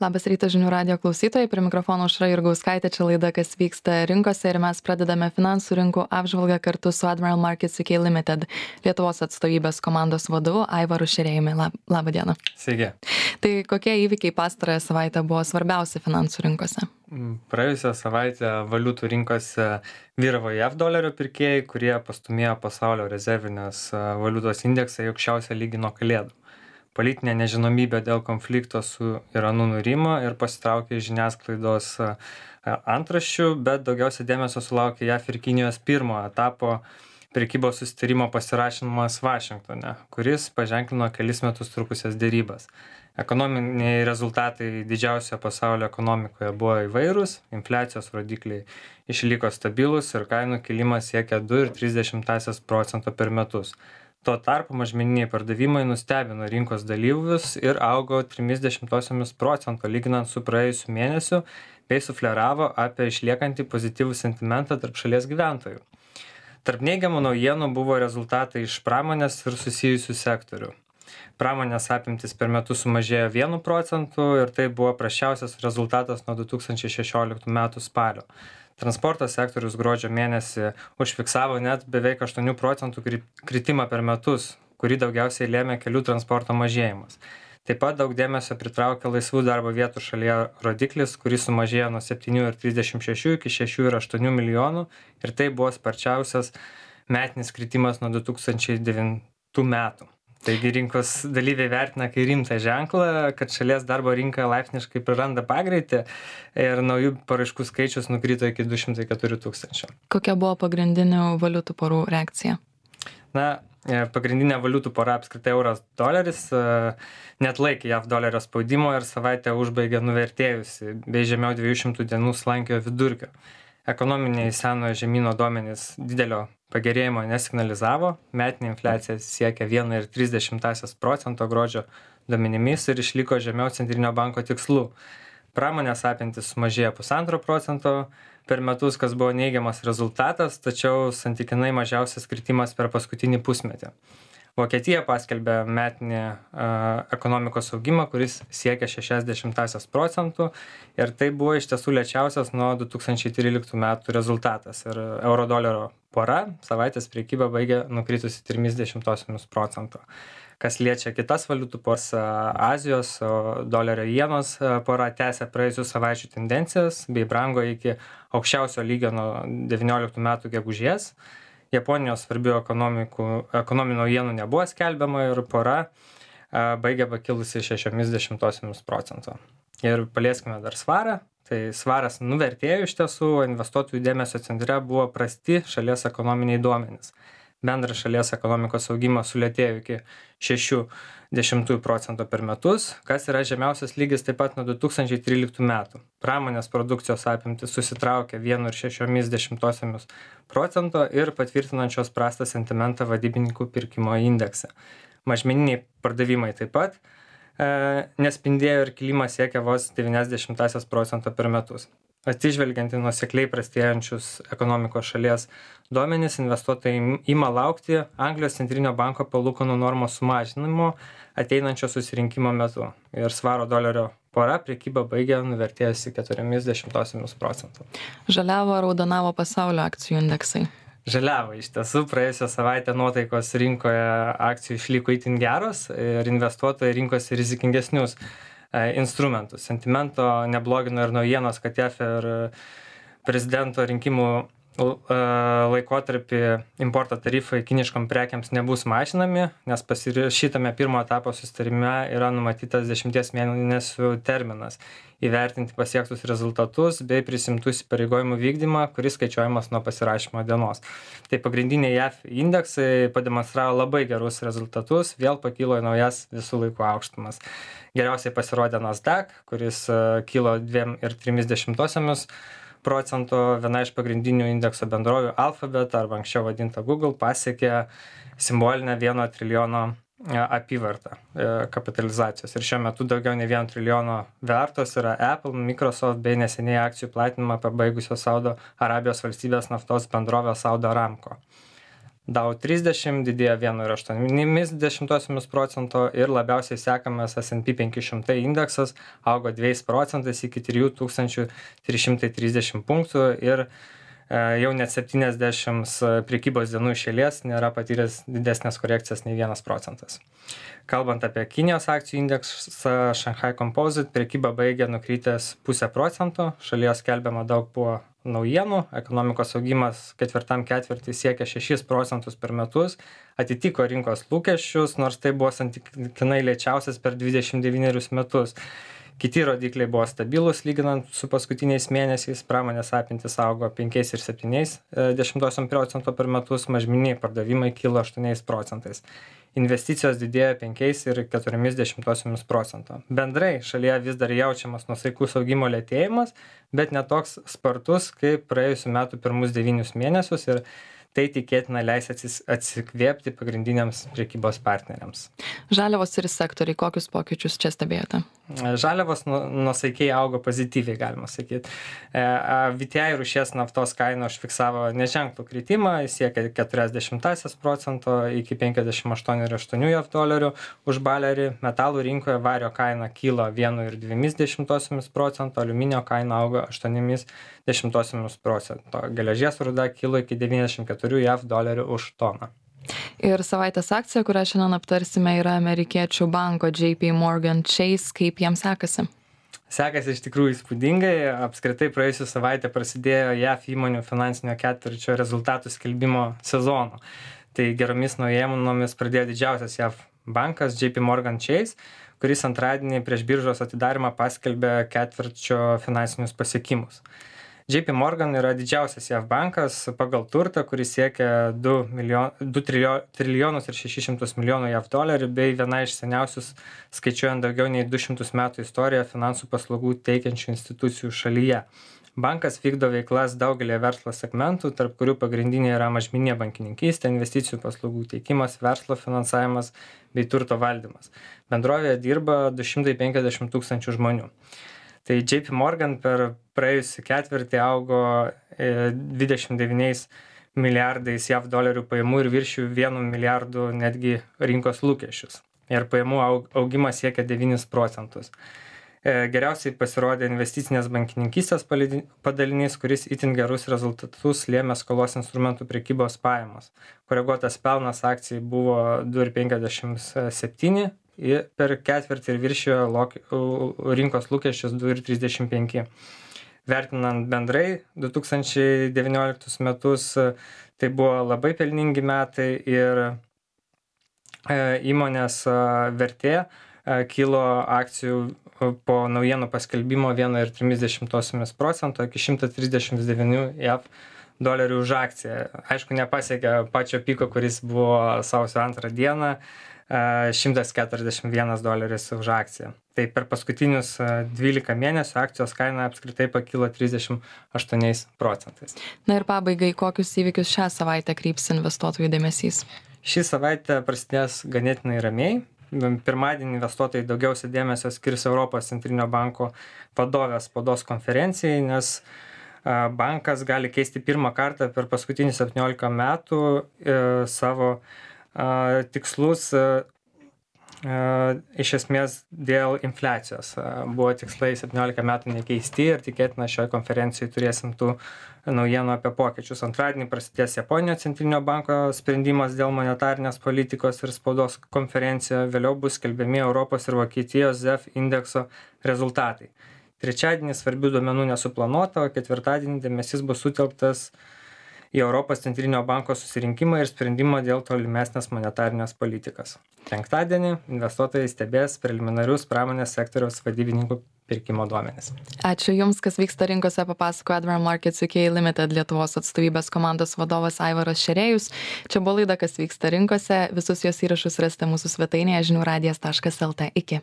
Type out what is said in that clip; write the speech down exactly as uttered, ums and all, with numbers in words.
Labas rytas žinių radijo klausytojai, prie mikrofono Aušra Jurgauskaitė, čia laida, kas vyksta rinkose ir mes pradedame finansų rinkų apžvalgą kartu su Admiral Markets U K Limited Lietuvos atstovybės komandos vadovu Aivaru Šerėjumi. Lab, labą dieną. Sveiki. Tai kokie įvykiai pastarąją savaitę buvo svarbiausi finansų rinkose? Praėjusią savaitę valiutų rinkose vyravo J A V dolerio pirkėjai, kurie pastumėjo pasaulio rezervinės valiutos indeksą į aukščiausią lygį nuo kalėdų. Politinė nežinomybė dėl konflikto su Iranu nurimo ir pasitraukė iš žiniasklaidos antraščių, bet daugiausia dėmesio sulaukė J A V ir Kinijos pirmo etapo prekybos susitarimo pasirašymas Vašingtone, kuris paženklino kelis metus trukusias dėrybas. Ekonominiai rezultatai didžiausioje pasaulio ekonomikoje buvo įvairūs, infliacijos rodikliai išliko stabilus ir kainų kilimas siekia du ir tris dešimtąsias procento per metus. Tuo tarpu mažmeniniai pardavimai nustebino rinkos dalyvius ir augo trimis dešimtosiomis procento lyginant su praėjusiu mėnesiu, bei sufleravo apie išliekantį pozityvų sentimentą tarp šalies gyventojų. Tarp neigiamų naujienų buvo rezultatai iš pramonės ir susijusių sektorių. Pramonės apimtis per metus sumažėjo vienu procentu ir tai buvo prasčiausias rezultatas nuo du tūkstančiai šešioliktų metų spalio. Transporto sektorius gruodžio mėnesį užfiksavo net beveik aštuonių procentų kritimą per metus, kurį daugiausiai lėmė kelių transporto mažėjimas. Taip pat daug dėmesio pritraukė laisvų darbo vietų šalyje rodiklis, kuris sumažėjo nuo septynių ir trisdešimt šešių iki šešių ir aštuonių milijonų ir tai buvo sparčiausias metinis kritimas nuo du tūkstančiai devintų metų. Taigi rinkos dalyviai vertina kaip rimtą ženklą, kad šalies darbo rinka laipsniškai praranda pagreitį ir naujų paraiškų skaičius nukrito iki du šimtai keturių tūkstančių. Kokia buvo pagrindinių valiutų porų reakcija? Na, pagrindinė valiutų pora apskritai euras doleris net laikė J A V dolerio spaudimo ir savaitę užbaigė nuvertėjusi, bei žemiau dviejų šimtų dienų slankiojo vidurkio. Ekonominiai senojo žemyno duomenys didelio pagerėjimo nesignalizavo, metinė infliacija siekia vieną ir tris dešimtąsias procento gruodžio duomenimis ir išliko žemiau centrinio banko tikslų. Pramonės apimtis sumažėjo pusantro procento per metus, kas buvo neigiamas rezultatas, tačiau santykinai mažiausias kritimas per paskutinį pusmetį. Vokietija paskelbė metinį uh, ekonomikos augimą, kuris siekia šešias dešimtąsias procentų ir tai buvo iš tiesų lėčiausias nuo du tūkstančiai tryliktų metų rezultatas. Ir euro dolerio pora savaitės prekybą baigė nukritusi trimis dešimtosiomis procento. Kas liečia kitas valiutų poras, Azijos dolerio ienos pora tęsė praėjusių savaičių tendencijas bei brango iki aukščiausio lygio nuo devynioliktų metų gegužės. Japonijos svarbių ekonominių naujienų nebuvo skelbiama ir pora baigė pakilusi šešiomis dešimtosiomis procento. Ir palieskime dar svarą. Tai svaras nuvertėjo iš tiesų, investuotojų dėmesio centre buvo prasti šalies ekonominiai duomenys. Bendras šalies ekonomikos augimas sulėtėjo iki šešių dešimtųjų procento per metus, kas yra žemiausias lygis taip pat nuo du tūkstančiai tryliktų metų. Pramonės produkcijos apimtis susitraukė vienu ir šešiomis dešimtosiomis procento ir patvirtinančios prastą sentimentą vadybininkų pirkimo indekse. Mažmeniniai pardavimai taip pat e, nespindėjo ir kilimas siekia vos devynias dešimtąsias procento per metus. Atsižvelgiant į nuosekliai prastėjančius ekonomikos šalies duomenys, investuotojai ima laukti Anglijos centrinio banko palūkanų normos sumažinimo ateinančio susirinkimo metu. Ir svaro dolerio pora prekybą baigė nuvertėjusi keturiomis dešimtosiomis procento. Žaliavo, raudonavo pasaulio akcijų indeksai. Žaliavo, iš tiesų, praėjusią savaitę nuotaikos rinkoje akcijų išliko itin geros ir investuotojai rinkosi rizikingesnius instrumentus. Sentimento neblogino ir naujienos, kad J A V ir prezidento rinkimų laikotarpį importo tarifai kiniškom prekiams nebus mažinami, nes pasirašytame pirmo etapo susitarime yra numatytas dešimties mėnesių terminas įvertinti pasiektus rezultatus bei prisimtų įsipareigojimų vykdymą, kuris skaičiuojamas nuo pasirašymo dienos. Tai pagrindiniai J A V indeksai pademonstravo labai gerus rezultatus, vėl pakilo į naujas visų laikų aukštumas. Geriausiai pasirodė Nasdaq, kuris kilo dviem ir trimis dešimtosiomis procento, viena iš pagrindinių indekso bendrovių Alphabet arba anksčiau vadinta Google pasiekė simbolinę vieno trilijono apyvartą kapitalizacijos. Ir šiuo metu daugiau nei vieno trilijono vertos yra Apple, Microsoft bei neseniai akcijų platinimą pabaigusios Saudo Arabijos valstybės naftos bendrovės Saudo Aramco. Dow trisdešimt didėjo vienu ir aštuoniomis dešimtosiomis procento ir labiausiai sekamas S and P penki šimtai indeksas augo dviem procentais iki trijų tūkstančių trys šimtai trisdešimt punktų ir jau net septyniasdešimt prekybos dienų iš eilės nėra patyręs didesnės korekcijas nei vienas procentas. Kalbant apie Kinijos akcijų indeksą Shanghai Composite, prekyba baigė nukritęs pusę procento, šalyje skelbiama daug buvo naujienų, ekonomikos augimas ketvirtam ketvirtį siekia šešis procentus per metus, atitiko rinkos lūkesčius, nors tai buvo santykinai lėčiausias per dvidešimt devynerius metus. Kiti rodikliai buvo stabilus lyginant su paskutiniais mėnesiais, pramonės apimtys augo penki ir septyni dešimtosios procento per metus, mažmeniniai pardavimai kilo aštuoniais procentais. Investicijos didėjo penki ir keturi dešimtosios procento. Bendrai šalyje vis dar jaučiamas nuosaikus augimo lėtėjimas, bet netoks spartus kaip praėjusių metų pirmus devynius mėnesius ir tai tikėtina leis atsikvėpti pagrindiniams prekybos partneriams. Žaliavos ir sektoriai, kokius pokyčius čia stebėjote? Žaliavos nuosaikiai augo pozityviai, galima sakyti. V T I rūšies naftos kaina užfiksavo neženklų kritimą, jis siekia keturiasdešimt procento iki penkiasdešimt aštuoni ir aštuoni jav dolerių už balerį. Metalų rinkoje vario kaina kilo vienu ir dviem dešimtosiomis procento, aliuminio kaina augo aštuoniomis dešimtosiomis procento. Geležies rūda kilo iki devyniasdešimt keturių jav dolerių už toną. Ir savaitės akcija, kurią šiandien aptarsime, yra amerikiečių banko J P Morgan Chase. Kaip jiems sekasi? Sekasi iš tikrųjų įspūdingai. Apskritai praėjusią savaitę prasidėjo jav įmonių finansinio ketvirčio rezultatų skelbimo sezono. Tai geromis naujienomis pradėjo didžiausias jav bankas J P Morgan Chase, kuris antradienį prieš biržos atidarymą paskelbė ketvirčio finansinius pasiekimus. J P Morgan yra didžiausias jav bankas pagal turtą, kuris siekia du trilijonus ir šešis šimtus milijonų jav dolerių bei viena iš seniausius skaičiuojant daugiau nei du šimtus metų istoriją finansų paslaugų teikiančių institucijų šalyje. Bankas vykdo veiklas daugelį verslo segmentų, tarp kurių pagrindiniai yra mažmeninė bankininkystė, investicijų paslaugų teikimas, verslo finansavimas bei turto valdymas. Bendrovėje dirba du šimtai penkiasdešimt tūkstančių žmonių. Tai J P Morgan per praėjusį ketvirtį augo dvidešimt devyniais milijardais jav dolerių pajamų ir viršijo vienu milijardu netgi rinkos lūkesčius. Ir pajamų augimas siekia devynis procentus. Geriausiai pasirodė investicinės bankininkystės padalinys, kuris itin gerus rezultatus lėmė skolos instrumentų prekybos pajamos. Koreguotas pelnas akcijai buvo du ir penkiasdešimt septyni per ketvirtį ir viršijo rinkos lūkesčius du ir trisdešimt penki. Vertinant bendrai du tūkstančiai devynioliktus metus, tai buvo labai pelningi metai ir įmonės vertė kilo akcijų po naujienų paskelbimo vienu ir trimis dešimtosiomis procento iki šimtas trisdešimt devynių jav dolerių už akciją. Aišku, nepasiekė pačio piko, kuris buvo sausio antrą dieną, šimtas keturiasdešimt vienas doleris už akciją. Tai per paskutinius dvylika mėnesių akcijos kaina apskritai pakilo trisdešimt aštuoniais procentais. Na ir pabaigai, kokius įvykius šią savaitę kryps investuotojų dėmesys? Šį savaitę prasidės ganėtinai ramiai. Pirmadienį investuotojai daugiausia dėmesio skirs Europos centrinio banko vadovės spaudos konferencijai, nes bankas gali keisti pirmą kartą per paskutinį septyniolika metų savo tikslus iš esmės dėl infliacijos. Buvo tikslai septyniolika metų nekeisti ir tikėtina šioje konferencijoje turėsim tų naujienų apie pokyčius. Antradienį prasidės Japonijos centrinio banko sprendimas dėl monetarinės politikos ir spaudos konferencija. Vėliau bus skelbiami Europos ir Vokietijos Z E F indekso rezultatai. Trečiadienį svarbių duomenų nesuplanuota, o ketvirtadienį dėmesys bus sutelktas į Europos centrinio banko susirinkimą ir sprendimą dėl tolimesnės monetarinės politikos. Penktadienį investuotojai stebės preliminarius pramonės sektoriaus vadybininkų pirkimo duomenis. Ačiū Jums, kas vyksta rinkose, papasakojo Admiral Markets U K Limited Lietuvos atstovybės komandos vadovas Aivaras Šerėjus. Čia buvo laida, kas vyksta rinkose. Visus jos įrašus rasite mūsų svetainėje žinių radijas taškas lt. Iki.